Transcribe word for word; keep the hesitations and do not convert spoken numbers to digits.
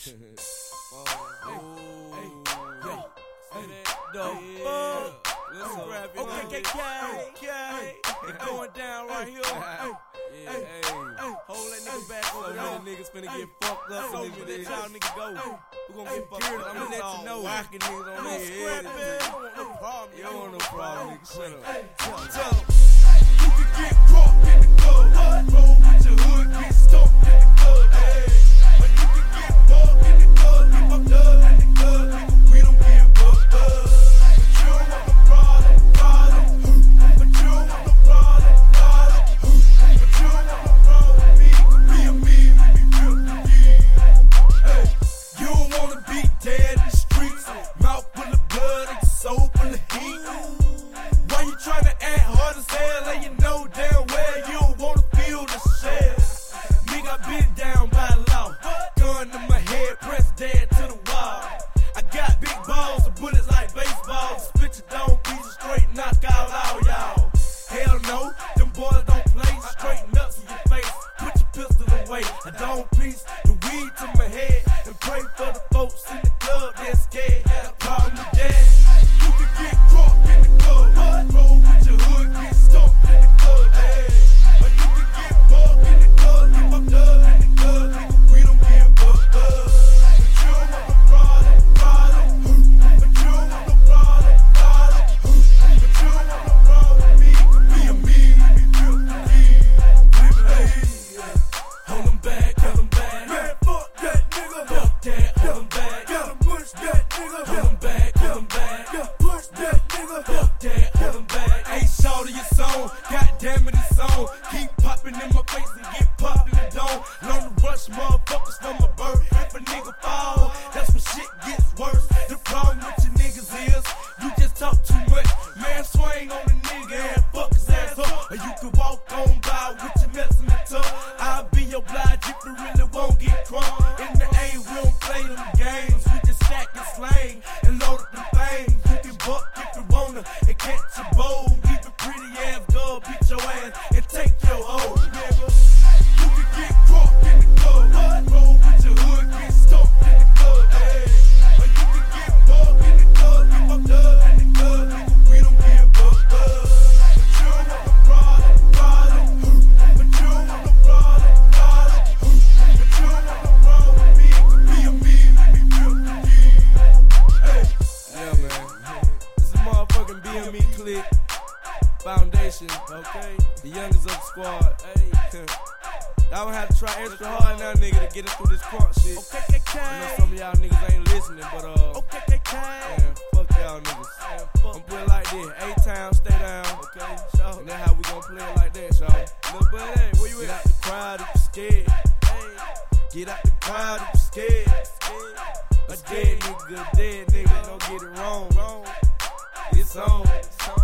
oh, hey, hey, hey, dope. Yeah. Let's grab it. Okay, okay, okay. It going down right here. Hey, yeah, hey. Hold that nigga back over there. Niggas finna get fucked up. So let y'all niggas go. We gon' get fucked up. I'm gonna let you know. Whacking niggas on their head. You don't want no problem. You don't want no problem, nigga. Shut up. Tell them. You can get caught in the club. Roll with your hood, get stumped in the club. Hey. But you can get bugged in the club. Get fucked up in the club. Nigga, we don't give up. But you don't want no problem, problem. But you don't want no problem, problem. But you don't want no problem with me. Cause me and me, we be real deep. Hey. You don't wanna be dead in the streets. Mouth full of blood and soul full of heat. Why you tryna act hard as hell and you know damn well you don't wanna feel the shell? Nigga, I been down by law. Gun to my head, press dead to the wall. I got big balls and bullets like baseballs. Split your dome piece straight, knock out all y'all. Hell no, them boys don't play. Straighten up in your face, put your pistol away. I don't piece the weed to my head and pray for the folks in the club that's scared. Got a problem with that. You can get caught in the club. Roll with your hood, get stumped in the club. Hey. Or you can get bugged in the club, get fucked up in the club. Nigga, we don't give up. But you don't want no problem, problem. But you don't want no problem, problem. But you don't want no problem with me. Cause me and me, we be real deep. Hold them back, hold them back. Man, fuck that nigga. Fuck that, hold them back. Gotta push that nigga. Hold them back, hold them back. Yeah, push that nigga. Fuck that, hold them back. Ain't short of your song, goddamn it, it's on. Keep popping in my face and get popped in the dome. Learn to rush motherfuckers from my birth. If a nigga fall, that's when shit gets worse. The problem with you niggas is, you just talk too much. Man, swing on a nigga and fuck his ass up. Or you can walk on by with your nuts in the tub. I'll be obliged if you really won't get crunk. In the A, we don't play them games. We just stack and slang and load up the things. You can buck if you wanna and catch a bowl. Leave a pretty ass girl, beat your ass and take your hoe, nigga. You can get caught in the club. Roll with your hood, get stumped in the club. Hey. Or you can get bugged in the club, get fucked up in the club. Nigga, we don't give up. But you don't want no problem, problem. But you don't want no problem, problem. But you don't want no problem with me. Cause me and me, we be real deep. Hey. Yeah, man. This is motherfucking B M E Click Foundation, okay? The youngest of the squad. Hey, y'all gonna have to try extra hard now, nigga, to get us through this crunk shit. Okay, okay, I know some of y'all niggas ain't listening, but uh, okay, okay, okay. man, fuck y'all niggas. Man, fuck. I'm put it like this: A-Town, stay down, okay? So, and that's how we gon' play it like that, y'all. Little buddy, hey, where you at? Get out the crowd if you scared. Hey, get out the crowd if you scared. A dead nigga, a dead nigga, don't get it wrong, wrong. It's on. It's on.